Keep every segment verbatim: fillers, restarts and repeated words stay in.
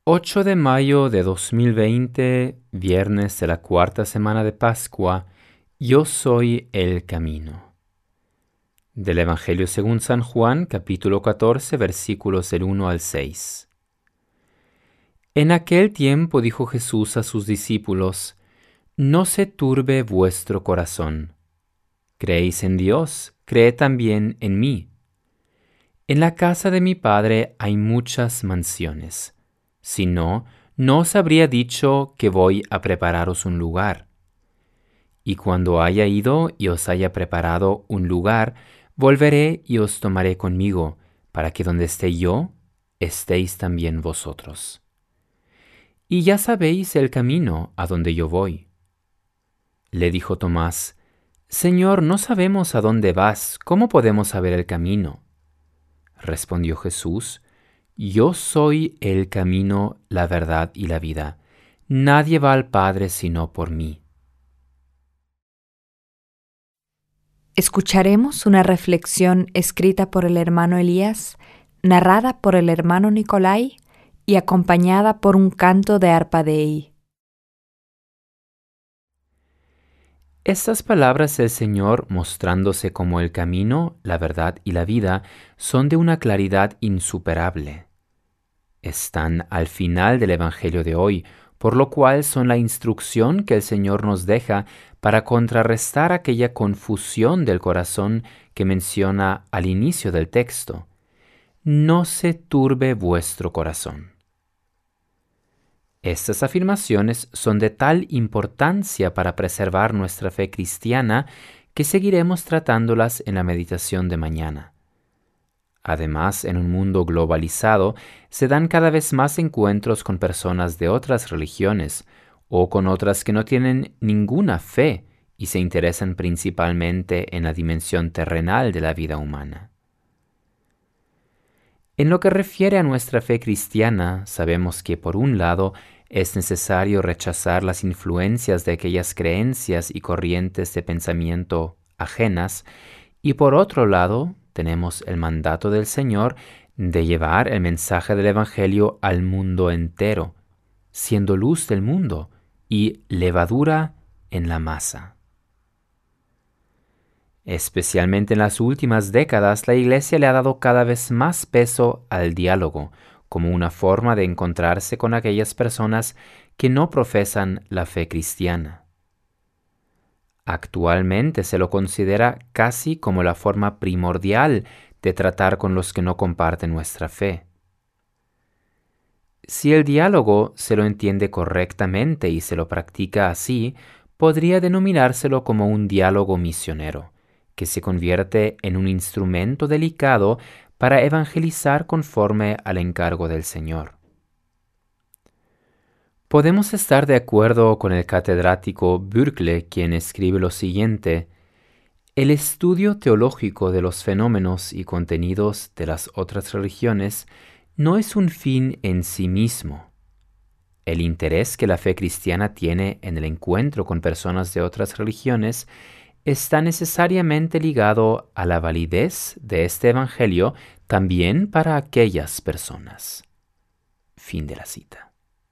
ocho de mayo de dos mil veinte, viernes de la cuarta semana de Pascua, yo soy el camino. Del Evangelio según San Juan, capítulo catorce, versículos del uno al seis. En aquel tiempo dijo Jesús a sus discípulos: No se turbe vuestro corazón. Creéis en Dios, creed también en mí. En la casa de mi Padre hay muchas mansiones. Si no, no os habría dicho que voy a prepararos un lugar. Y cuando haya ido y os haya preparado un lugar, volveré y os tomaré conmigo, para que donde esté yo, estéis también vosotros. Y ya sabéis el camino a donde yo voy. Le dijo Tomás: Señor, no sabemos a dónde vas, ¿cómo podemos saber el camino? Respondió Jesús: Yo soy el camino, la verdad y la vida. Nadie va al Padre sino por mí. Escucharemos una reflexión escrita por el hermano Elías, narrada por el hermano Nicolai y acompañada por un canto de arpa Dei. Estas palabras del Señor, mostrándose como el camino, la verdad y la vida, son de una claridad insuperable. Están al final del Evangelio de hoy, por lo cual son la instrucción que el Señor nos deja para contrarrestar aquella confusión del corazón que menciona al inicio del texto. No se turbe vuestro corazón. Estas afirmaciones son de tal importancia para preservar nuestra fe cristiana que seguiremos tratándolas en la meditación de mañana. Además, en un mundo globalizado, se dan cada vez más encuentros con personas de otras religiones o con otras que no tienen ninguna fe y se interesan principalmente en la dimensión terrenal de la vida humana. En lo que refiere a nuestra fe cristiana, sabemos que, por un lado, es necesario rechazar las influencias de aquellas creencias y corrientes de pensamiento ajenas, y por otro lado, tenemos el mandato del Señor de llevar el mensaje del Evangelio al mundo entero, siendo luz del mundo y levadura en la masa. Especialmente en las últimas décadas, la Iglesia le ha dado cada vez más peso al diálogo, como una forma de encontrarse con aquellas personas que no profesan la fe cristiana. Actualmente se lo considera casi como la forma primordial de tratar con los que no comparten nuestra fe. Si el diálogo se lo entiende correctamente y se lo practica así, podría denominárselo como un diálogo misionero, que se convierte en un instrumento delicado para evangelizar conforme al encargo del Señor. Podemos estar de acuerdo con el catedrático Bürkle, quien escribe lo siguiente: el estudio teológico de los fenómenos y contenidos de las otras religiones no es un fin en sí mismo. El interés que la fe cristiana tiene en el encuentro con personas de otras religiones está necesariamente ligado a la validez de este Evangelio también para aquellas personas. Fin de la cita.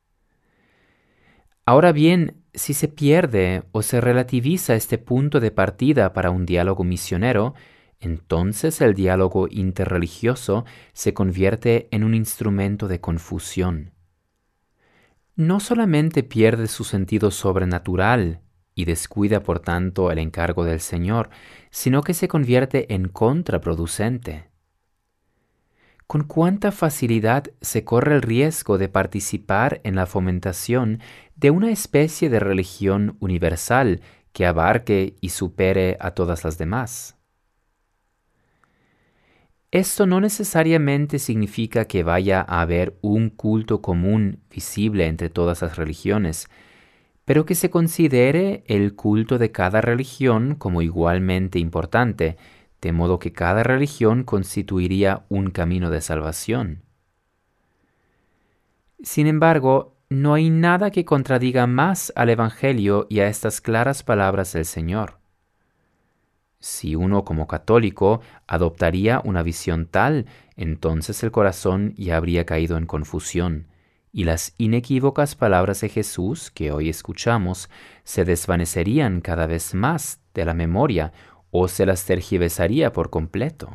Ahora bien, si se pierde o se relativiza este punto de partida para un diálogo misionero, entonces el diálogo interreligioso se convierte en un instrumento de confusión. No solamente pierde su sentido sobrenatural y descuida por tanto el encargo del Señor, sino que se convierte en contraproducente. Con cuánta facilidad se corre el riesgo de participar en la fomentación de una especie de religión universal que abarque y supere a todas las demás. Esto no necesariamente significa que vaya a haber un culto común visible entre todas las religiones, pero que se considere el culto de cada religión como igualmente importante, de modo que cada religión constituiría un camino de salvación. Sin embargo, no hay nada que contradiga más al Evangelio y a estas claras palabras del Señor. Si uno como católico adoptaría una visión tal, entonces el corazón ya habría caído en confusión, y las inequívocas palabras de Jesús que hoy escuchamos se desvanecerían cada vez más de la memoria o se las tergiversaría por completo.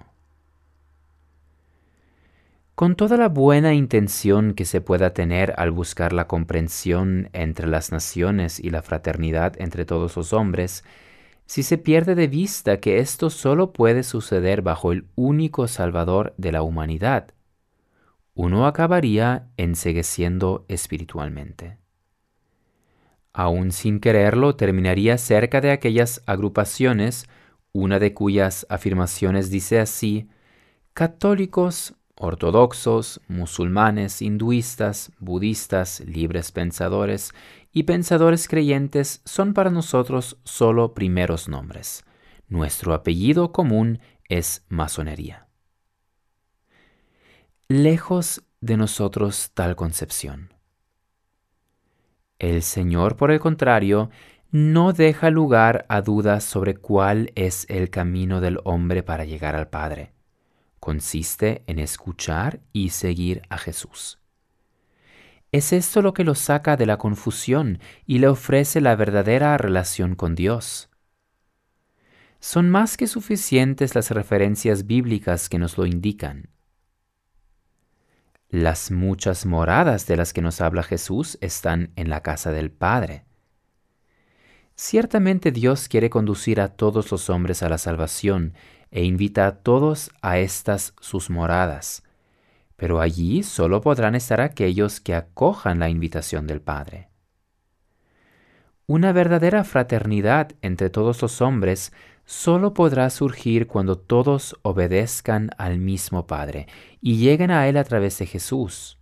Con toda la buena intención que se pueda tener al buscar la comprensión entre las naciones y la fraternidad entre todos los hombres, si se pierde de vista que esto solo puede suceder bajo el único Salvador de la humanidad, uno acabaría encegueciendo espiritualmente. Aún sin quererlo, terminaría cerca de aquellas agrupaciones, una de cuyas afirmaciones dice así: católicos, ortodoxos, musulmanes, hinduistas, budistas, libres pensadores y pensadores creyentes son para nosotros solo primeros nombres. Nuestro apellido común es masonería. Lejos de nosotros tal concepción. El Señor, por el contrario, no deja lugar a dudas sobre cuál es el camino del hombre para llegar al Padre. Consiste en escuchar y seguir a Jesús. Es esto lo que lo saca de la confusión y le ofrece la verdadera relación con Dios. Son más que suficientes las referencias bíblicas que nos lo indican. Las muchas moradas de las que nos habla Jesús están en la casa del Padre. Ciertamente Dios quiere conducir a todos los hombres a la salvación e invita a todos a estas sus moradas, pero allí solo podrán estar aquellos que acojan la invitación del Padre. Una verdadera fraternidad entre todos los hombres solo podrá surgir cuando todos obedezcan al mismo Padre y lleguen a Él a través de Jesús.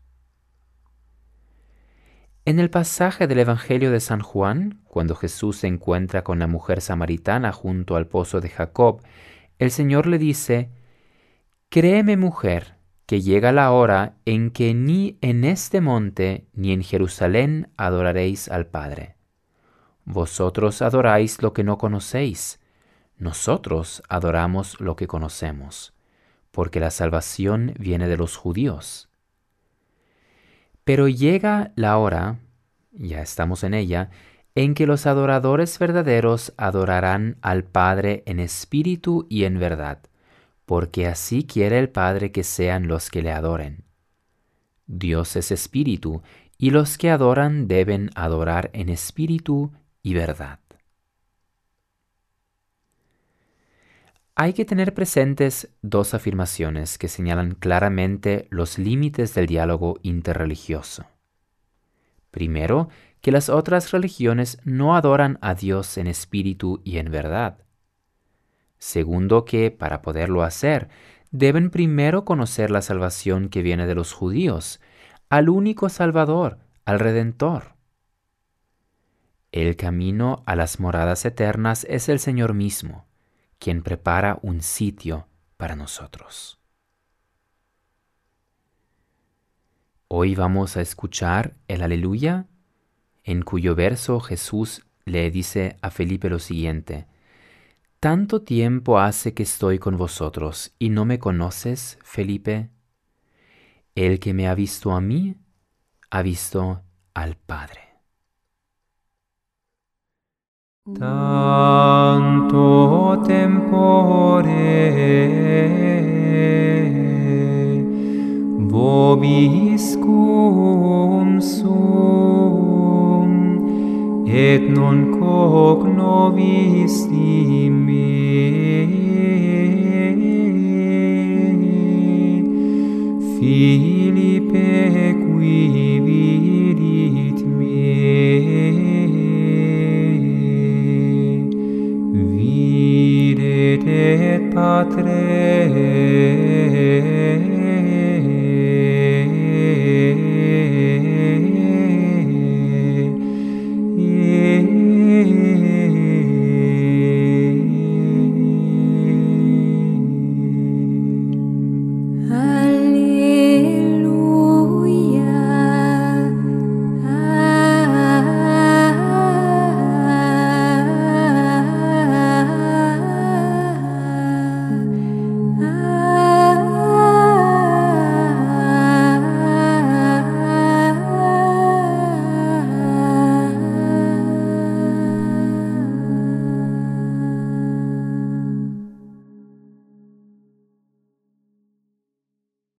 En el pasaje del Evangelio de San Juan, cuando Jesús se encuentra con la mujer samaritana junto al pozo de Jacob, el Señor le dice: «Créeme, mujer, que llega la hora en que ni en este monte ni en Jerusalén adoraréis al Padre. Vosotros adoráis lo que no conocéis, nosotros adoramos lo que conocemos, porque la salvación viene de los judíos. Pero llega la hora, ya estamos en ella, en que los adoradores verdaderos adorarán al Padre en espíritu y en verdad, porque así quiere el Padre que sean los que le adoren. Dios es espíritu, y los que adoran deben adorar en espíritu y verdad». Hay que tener presentes dos afirmaciones que señalan claramente los límites del diálogo interreligioso. Primero, que las otras religiones no adoran a Dios en espíritu y en verdad. Segundo, que para poderlo hacer, deben primero conocer la salvación que viene de los judíos, al único Salvador, al Redentor. El camino a las moradas eternas es el Señor mismo, quien prepara un sitio para nosotros. Hoy vamos a escuchar el Aleluya, en cuyo verso Jesús le dice a Felipe lo siguiente: «¿Tanto tiempo hace que estoy con vosotros y no me conoces, Felipe? El que me ha visto a mí, ha visto al Padre». Tanto tempore vobiscum sum et non cognovisti me, Philippe